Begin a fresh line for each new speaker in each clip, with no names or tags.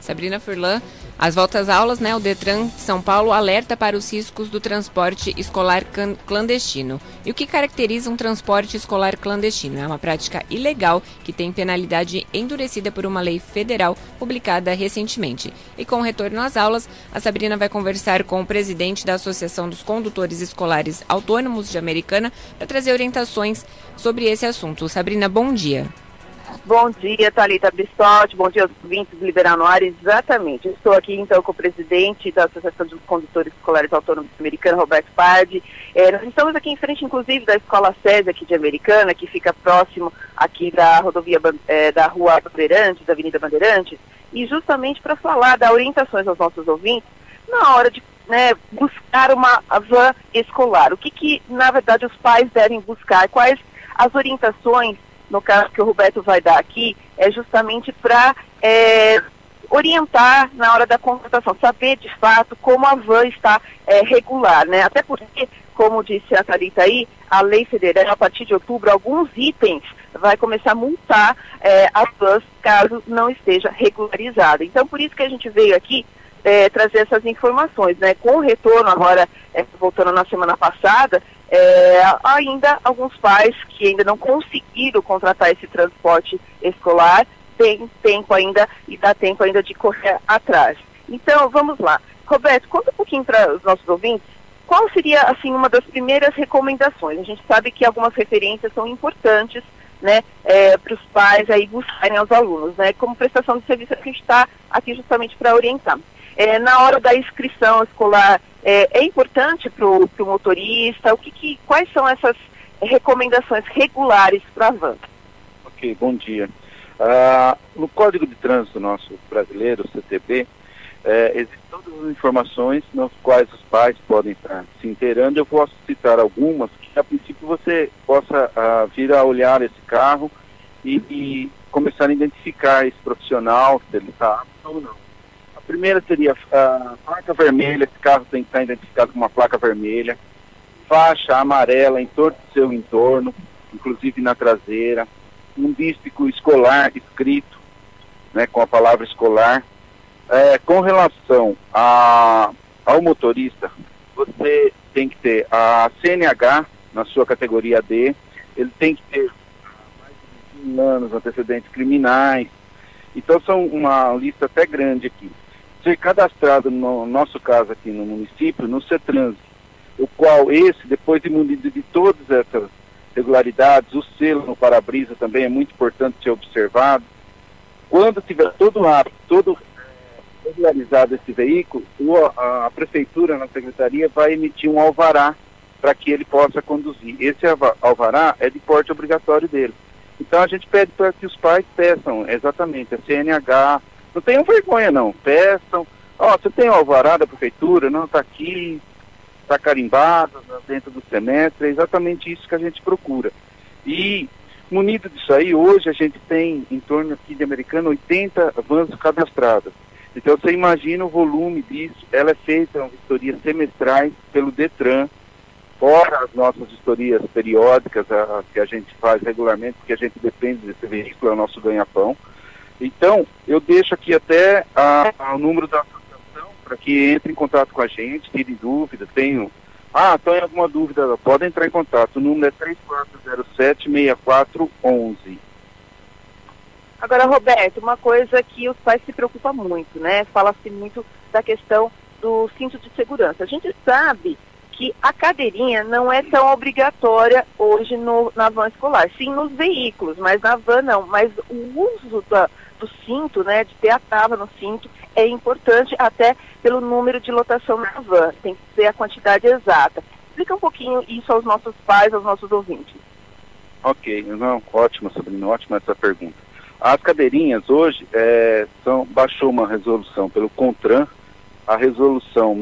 Sabrina Furlan, as voltas às aulas, o Detran São Paulo alerta para os riscos do transporte escolar clandestino. E o que caracteriza um transporte escolar clandestino? É uma prática ilegal que tem penalidade endurecida por uma lei federal publicada recentemente. E com o retorno às aulas, a Sabrina vai conversar com o presidente da Associação dos Condutores Escolares Autônomos de Americana para trazer orientações sobre esse assunto. Sabrina, bom dia.
Bom dia, Thalita Bissotti, bom dia aos ouvintes do Liberal no Ar. Exatamente, eu estou aqui então com o presidente da Associação dos Condutores Escolares Autônomos Americana, Roberto Pardi. Nós estamos aqui em frente, inclusive, da Escola SESI aqui de Americana, que fica próximo aqui da rodovia da Rua Bandeirantes, da Avenida Bandeirantes, e justamente para falar, dar orientações aos nossos ouvintes na hora de buscar uma van escolar. O que, na verdade, os pais devem buscar, quais as orientações, no caso que o Roberto vai dar aqui, é justamente para orientar na hora da contratação, saber de fato como a van está regular, né? Até porque, como disse a Thalita aí, a lei federal, a partir de outubro, alguns itens vai começar a multar as vans caso não esteja regularizada. Então, por isso que a gente veio aqui trazer essas informações, né? Com o retorno agora, voltando na semana passada, ainda alguns pais que ainda não conseguiram contratar esse transporte escolar, tem tempo ainda e dá tempo ainda de correr atrás. Então, vamos lá. Roberto, conta um pouquinho para os nossos ouvintes, qual seria, assim, uma das primeiras recomendações? A gente sabe que algumas referências são importantes, né, para os pais aí buscarem aos alunos, né, como prestação de serviço que a gente está aqui justamente para orientar. Na hora da inscrição escolar, é importante para o motorista? Quais são essas recomendações regulares para a van?
Ok, bom dia. No Código de Trânsito nosso brasileiro, CTB, existem todas as informações nas quais os pais podem estar se inteirando. Eu posso citar algumas que, a princípio, você possa vir a olhar esse carro e começar a identificar esse profissional, se ele está apto ou não. A primeira seria a placa vermelha. Esse carro tem que estar identificado com uma placa vermelha, faixa amarela em todo o seu entorno, inclusive na traseira, um dístico escolar escrito, né, com a palavra escolar. Com relação ao motorista, você tem que ter a CNH na sua categoria D, ele tem que ter mais de 21 anos, antecedentes criminais. Então são uma lista até grande aqui. Ser cadastrado, no nosso caso aqui no município, no CETRANS, o qual depois de munido de todas essas regularidades, o selo no para-brisa também é muito importante ser observado. Quando tiver todo regularizado esse veículo, a prefeitura, na secretaria, vai emitir um alvará para que ele possa conduzir. Esse alvará é de porte obrigatório dele. Então a gente pede para que os pais peçam exatamente a CNH. Não tenham vergonha não, peçam. Você tem o alvará da prefeitura? Não, está aqui, está carimbado dentro do semestre. É exatamente isso que a gente procura. E munido disso aí, hoje a gente tem em torno aqui de Americana 80 vans cadastradas. Então você imagina o volume disso. Ela é feita em vistorias semestrais pelo Detran, fora as nossas vistorias periódicas, que a gente faz regularmente, porque a gente depende desse veículo, é o nosso ganha-pão. Então, eu deixo aqui até o número da associação para que entre em contato com a gente, tire dúvida, tenho alguma dúvida, podem entrar em contato. O número é 3407-6411.
Agora, Roberto, uma coisa que os pais se preocupam muito, né? Fala-se muito da questão do cinto de segurança. A gente sabe que a cadeirinha não é tão obrigatória hoje na van escolar. Sim, nos veículos, mas na van não. Mas o uso do cinto, né, de ter a trava no cinto, é importante até pelo número de lotação na van. Tem que ser a quantidade exata. Explica um pouquinho isso aos nossos pais, aos nossos ouvintes.
Ok, não, ótima, Sabrina, ótima essa pergunta. As cadeirinhas hoje baixou uma resolução pelo CONTRAN, a resolução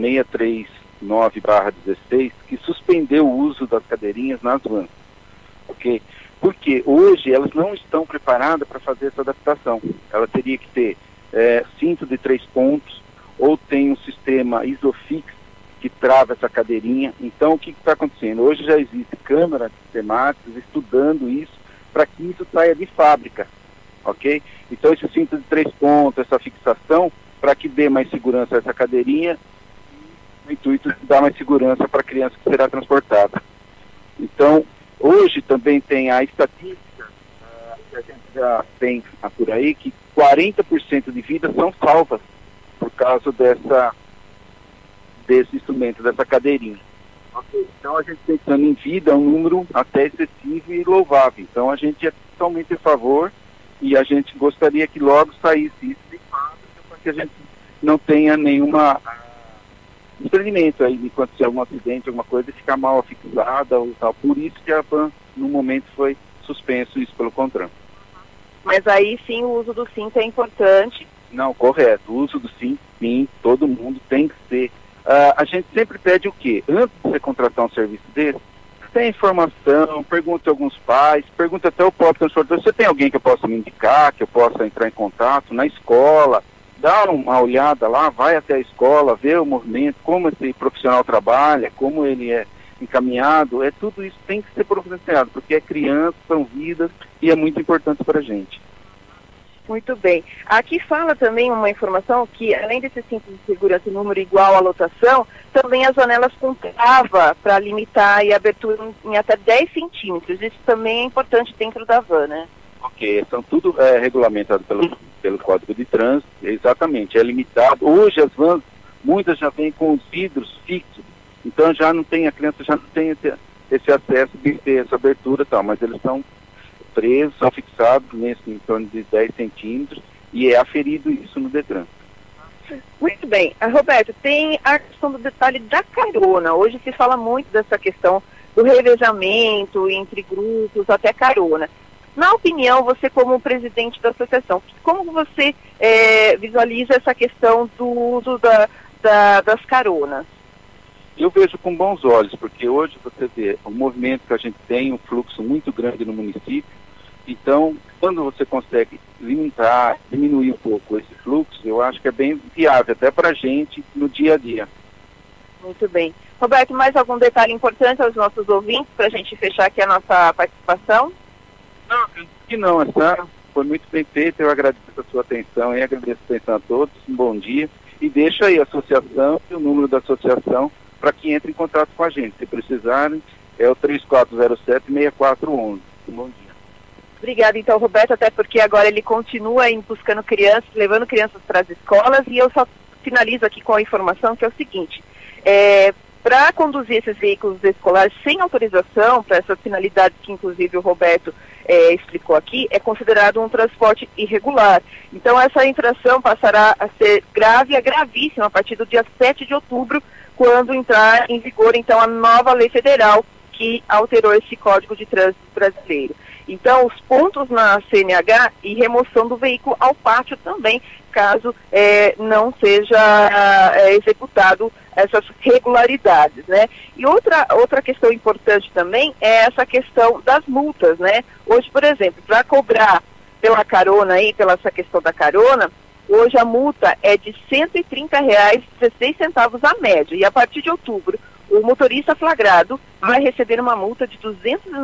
639/16, que suspendeu o uso das cadeirinhas nas vans, ok? Porque hoje elas não estão preparadas para fazer essa adaptação. Ela teria que ter cinto de 3 pontos, ou tem um sistema Isofix que trava essa cadeirinha. Então o que está acontecendo? Hoje já existe câmeras sistemáticas estudando isso para que isso saia de fábrica, ok? Então esse cinto de 3 pontos, essa fixação, para que dê mais segurança a essa cadeirinha, no intuito de dar mais segurança para a criança que será transportada. Então, hoje também tem a estatística, que a gente já tem por aí, que 40% de vidas são salvas por causa desse instrumento, dessa cadeirinha. Então a gente pensando em vida, é um número até excessivo e louvável. Então a gente é totalmente a favor e a gente gostaria que logo saísse isso de fábrica para que a gente não tenha nenhuma experimento aí de acontecer algum acidente, alguma coisa, e ficar mal afixada ou tal. Por isso que a van, no momento, foi suspenso isso pelo CONTRAN.
Mas aí sim o uso do cinto é importante.
Não, correto. O uso do cinto, sim, todo mundo tem que ser. A gente sempre pede o quê? Antes de você contratar um serviço desse, tem informação, pergunta a alguns pais, pergunta até o próprio transportador, você tem alguém que eu possa me indicar, que eu possa entrar em contato na escola, dá uma olhada lá, vai até a escola, vê o movimento, como esse profissional trabalha, como ele é encaminhado, tudo isso tem que ser providenciado, porque é criança, são vidas e é muito importante para a gente.
Muito bem. Aqui fala também uma informação que, além desse cinto de segurança em número igual à lotação, também as janelas com trava para limitar a abertura em até 10 centímetros. Isso também é importante dentro da van, né?
Ok, são tudo regulamentado pelo Código de Trânsito, exatamente, é limitado. Hoje as vans, muitas já vêm com os vidros fixos, então já não tem, a criança já não tem esse acesso de ter essa abertura e tal, mas eles são presos, são fixados em torno de 10 centímetros e é aferido isso no DETRAN.
Muito bem. Roberto, tem a questão do detalhe da carona. Hoje se fala muito dessa questão do revezamento entre grupos, até carona. Na opinião, você como presidente da associação, como você visualiza essa questão do uso das caronas?
Eu vejo com bons olhos, porque hoje você vê o movimento que a gente tem, um fluxo muito grande no município. Então, quando você consegue limitar, diminuir um pouco esse fluxo, eu acho que é bem viável, até para a gente, no dia a dia.
Muito bem. Roberto, mais algum detalhe importante aos nossos ouvintes, para a gente fechar aqui a nossa participação?
Não, que não, essa foi muito bem feita, eu agradeço a sua atenção e agradeço a atenção a todos, um bom dia. E deixa aí a associação e o número da associação para que entre em contato com a gente. Se precisarem, é o 3407-6411. Um bom dia.
Obrigada, então, Roberto, até porque agora ele continua buscando crianças, levando crianças para as escolas, e eu só finalizo aqui com a informação que é o seguinte, para conduzir esses veículos escolares sem autorização, para essas finalidades que inclusive o Roberto explicou aqui, é considerado um transporte irregular. Então essa infração passará a ser grave, gravíssima, a partir do dia 7 de outubro, quando entrar em vigor, então, a nova lei federal que alterou esse Código de Trânsito brasileiro. Então, os pontos na CNH e remoção do veículo ao pátio também, caso não seja executado essas regularidades, né? E outra questão importante também é essa questão das multas, né? Hoje, por exemplo, para cobrar pela carona aí, pela essa questão da carona, hoje a multa é de R$ 130,16 a média, e a partir de outubro, o motorista flagrado vai receber uma multa de R$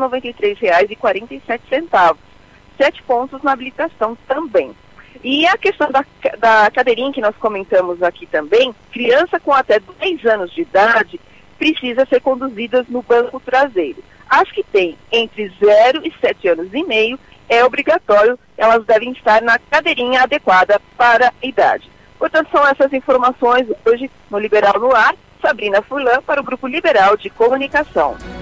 293,47. 7 pontos na habilitação também. E a questão da cadeirinha que nós comentamos aqui também, criança com até 10 anos de idade precisa ser conduzida no banco traseiro. As que têm entre 0 e 7 anos e meio, é obrigatório, elas devem estar na cadeirinha adequada para a idade. Portanto, são essas informações hoje no Liberal no Ar. Sabrina Furlan para o Grupo Liberal de Comunicação.